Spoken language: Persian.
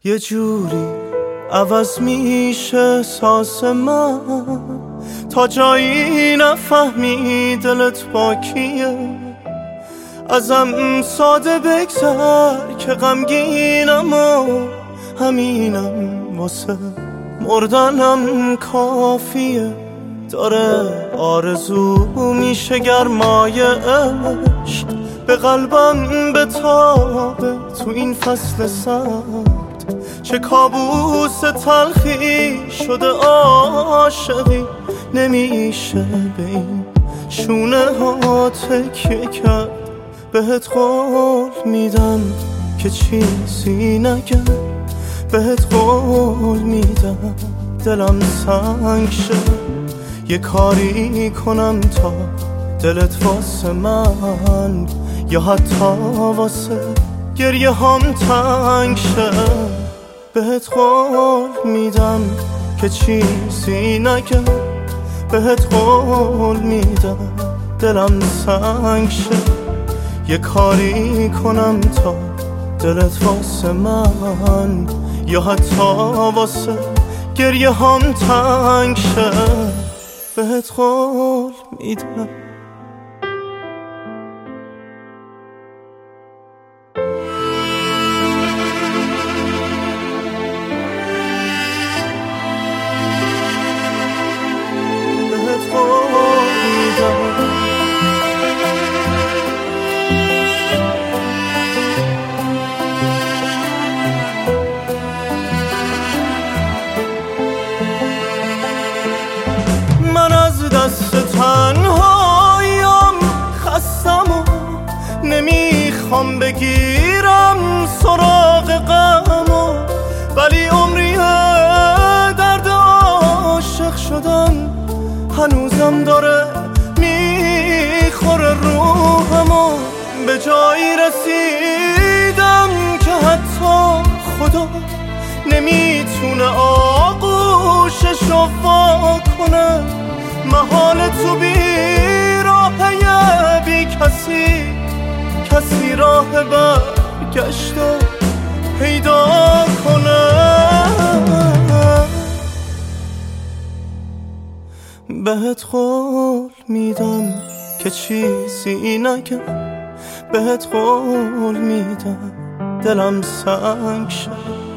یه جوری عوض میشه احساس من تا جایی نفهمی دلت با کیه. ازم ساده بگذر که غمگینم و همینم واسه مردنم کافیه. داره آرزو میشه گرمای عشق به قلبم بتابه تو این فصل سرد. چه کابوس تلخی شده عاشقی، نمیشه به این شونه ها تکیه کرد. بهت قول میدم که چیزی نگم، بهت قول میدم دلم سنگ شه. یه کاری کنم تا دلت واسه من یا حتی واسه گریه هم تنگ شه. بهت قول میدم که چیزی نگم، بهت قول میدم دلم سنگ شه. یه کاری کنم تا دلت واسه من یا حتی واسه گریه هم تنگ شه. بهت قول میدم. بهت قول میدم. من از دست تنهاییم خستم و نمیخوام بگیرم سراغ غمو، ولی عمریه درد عاشق شدن هنوزم داره میخوره روحمو. به جایی رسیدم که حتی خدا نمیتونه آغوششو وا کنه. محال تو بی راهه بی کسی راه برگشتو پیدا کنه. بهت قول میدم که چیزی نگم، بهت قول میدم دلم سنگ شه.